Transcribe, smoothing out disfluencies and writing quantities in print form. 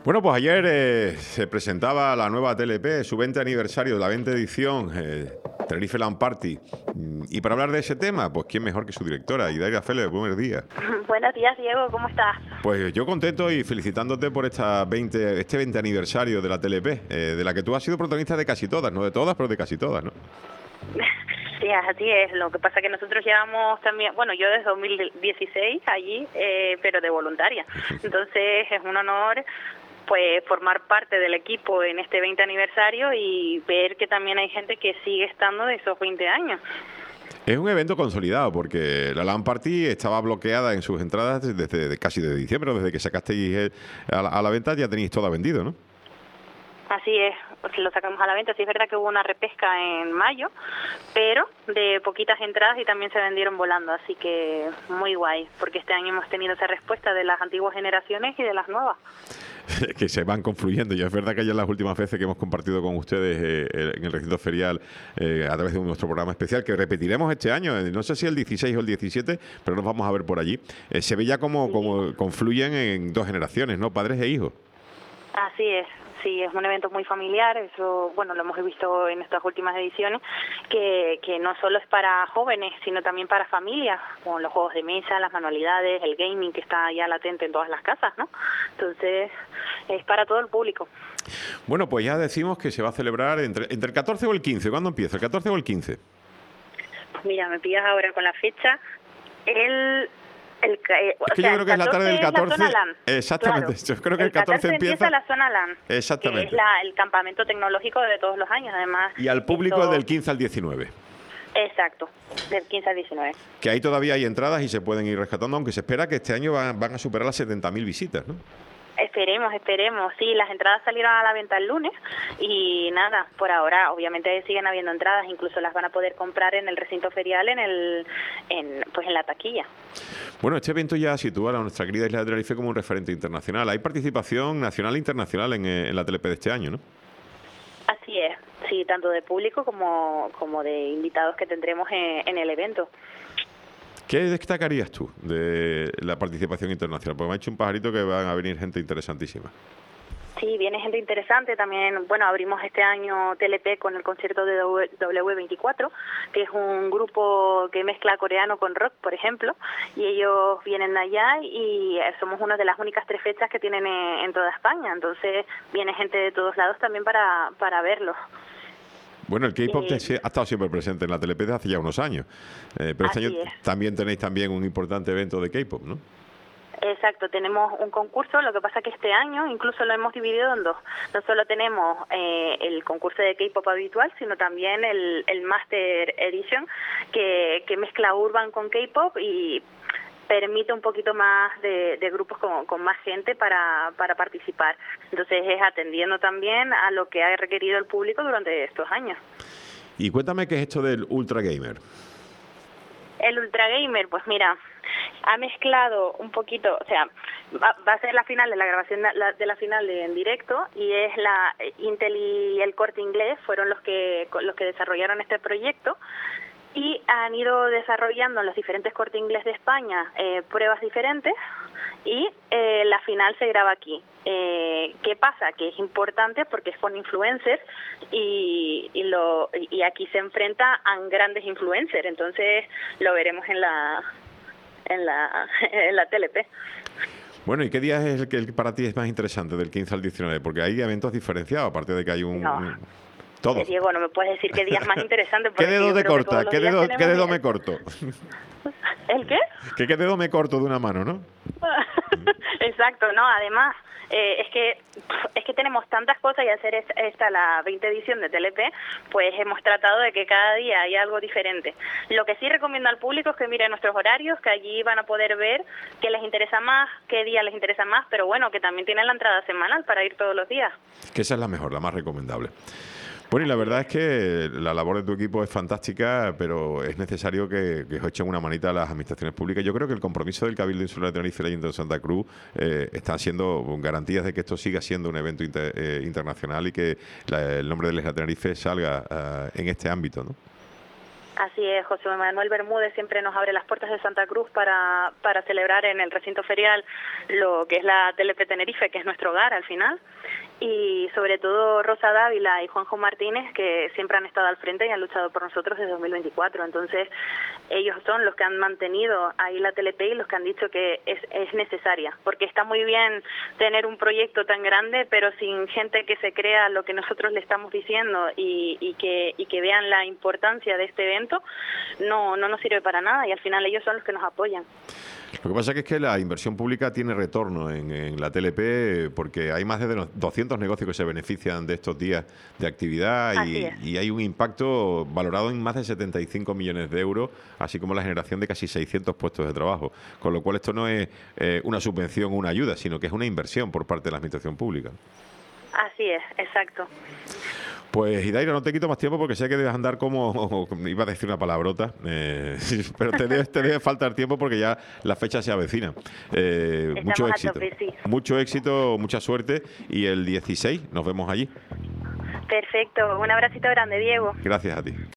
Bueno, pues ayer se presentaba la nueva TLP, su 20 aniversario, la 20 edición, Tenerife Land Party. Y para hablar de ese tema, pues quién mejor que su directora, Idalia Félix. Buenos días. Buenos días, Diego, ¿cómo estás? Pues yo contento y felicitándote por este 20 aniversario de la TLP, de la que tú has sido protagonista de casi todas, no de todas, pero de casi todas, ¿no? Sí, así es. Lo que pasa es que nosotros llevamos también, bueno, yo desde 2016 allí, pero de voluntaria. Entonces es un honor pues formar parte del equipo en este 20 aniversario y ver que también hay gente que sigue estando de esos 20 años. Es un evento consolidado porque la LAN Party estaba bloqueada en sus entradas desde casi de diciembre, desde que sacasteis a la venta ya tenéis todo vendido, ¿no? Así es, lo sacamos a la venta. Sí, es verdad que hubo una repesca en mayo, pero de poquitas entradas y también se vendieron volando, así que muy guay, porque este año hemos tenido esa respuesta de las antiguas generaciones y de las nuevas. Que se van confluyendo. Y es verdad que ya las últimas veces que hemos compartido con ustedes en el recinto ferial a través de nuestro programa especial, que repetiremos este año, no sé si el 16 o el 17, pero nos vamos a ver por allí, se ve ya como confluyen en dos generaciones, ¿no? Padres e hijos. Así es. Sí, es un evento muy familiar, eso, bueno, lo hemos visto en estas últimas ediciones, que no solo es para jóvenes, sino también para familias, con los juegos de mesa, las manualidades, el gaming que está ya latente en todas las casas, ¿no? Entonces, es para todo el público. Bueno, pues ya decimos que se va a celebrar entre el 14 o el 15, ¿cuándo empieza? ¿El 14 o el 15? Pues mira, me pillas ahora con la fecha, es que yo creo que es la tarde del 14. Exactamente. Claro. Yo creo que el 14 empieza la zona LAN. Exactamente. Que es el campamento tecnológico de todos los años, además. Y al público del 15 al 19. Exacto, del 15 al 19. Que ahí todavía hay entradas y se pueden ir rescatando, aunque se espera que este año van a superar las 70.000 visitas, ¿no? Esperemos. Sí, las entradas salieron a la venta el lunes y nada, por ahora obviamente siguen habiendo entradas, incluso las van a poder comprar en el recinto ferial en la taquilla. Bueno, este evento ya sitúa a nuestra querida isla de Tenerife como un referente internacional. Hay participación nacional e internacional en la TLP de este año, ¿no? Así es, sí, tanto de público como de invitados que tendremos en el evento. ¿Qué destacarías tú de la participación internacional? Porque me ha hecho un pajarito que van a venir gente interesantísima. Sí, viene gente interesante también. Bueno, abrimos este año TLP con el concierto de W24, que es un grupo que mezcla coreano con rock, por ejemplo, y ellos vienen de allá y somos una de las únicas 3 fechas que tienen en toda España, entonces viene gente de todos lados también para verlos. Bueno, el K-pop ha estado siempre presente en la TLP desde hace ya unos años, pero este año también tenéis un importante evento de K-pop, ¿no? Exacto, tenemos un concurso, lo que pasa que este año incluso lo hemos dividido en dos. No solo tenemos el concurso de K-pop habitual, sino también el Master Edition, que mezcla urban con K-pop y permite un poquito más de grupos con más gente para participar. Entonces es atendiendo también a lo que ha requerido el público durante estos años. Y cuéntame qué es esto del Ultra Gamer. El Ultra Gamer, pues mira, ha mezclado un poquito, o sea, va a ser la final de la grabación de la final en directo y es la Intel y el Corte Inglés fueron los que desarrollaron este proyecto. Y han ido desarrollando en los diferentes Corte Inglés de España pruebas diferentes y la final se graba aquí. ¿Qué pasa? Que es importante porque es con influencers y aquí se enfrenta a grandes influencers, entonces lo veremos en la TLP. Bueno, ¿y qué día es el que para ti es más interesante del 15 al 19? Porque hay eventos diferenciados, aparte de que hay todos. Diego, no me puedes decir qué día es más interesante. ¿Qué dedo te corta? ¿Qué dedo me corto? ¿El qué? ¿Qué dedo me corto de una mano, no? Exacto, no, además es que tenemos tantas cosas y hacer la 20 edición de TLP, pues hemos tratado de que cada día haya algo diferente. Lo que sí recomiendo al público es que miren nuestros horarios, que allí van a poder ver qué les interesa más, qué día les interesa más, pero bueno, que también tienen la entrada semanal para ir todos los días. Que esa es la mejor, la más recomendable. Bueno, y la verdad es que la labor de tu equipo es fantástica, pero es necesario que os echen una manita a las administraciones públicas. Yo creo que el compromiso del Cabildo Insular de Tenerife y el Ayuntamiento de Santa Cruz está siendo garantías de que esto siga siendo un evento internacional y que el nombre de la isla de Tenerife salga en este ámbito, ¿no? Así es, José Manuel Bermúdez siempre nos abre las puertas de Santa Cruz para celebrar en el recinto ferial lo que es la TLP Tenerife, que es nuestro hogar al final, y sobre todo Rosa Dávila y Juanjo Martínez, que siempre han estado al frente y han luchado por nosotros desde 2024. Entonces, ellos son los que han mantenido ahí la TLP y los que han dicho que es necesaria, porque está muy bien tener un proyecto tan grande, pero sin gente que se crea lo que nosotros le estamos diciendo y que vean la importancia de este evento, no nos sirve para nada, y al final ellos son los que nos apoyan. Lo que pasa es que la inversión pública tiene retorno en la TLP, porque hay más de 200 negocios que se benefician de estos días de actividad y hay un impacto valorado en más de 75 millones de euros, así como la generación de casi 600 puestos de trabajo. Con lo cual esto no es una subvención o una ayuda, sino que es una inversión por parte de la administración pública. Así es, exacto. Pues Idaira, no te quito más tiempo porque sé que debes andar como iba a decir una palabrota, pero te debe faltar tiempo porque ya la fecha se avecina. Mucho éxito, tope, sí. Mucho éxito, mucha suerte, y el 16 nos vemos allí. Perfecto, un abracito grande, Diego. Gracias a ti.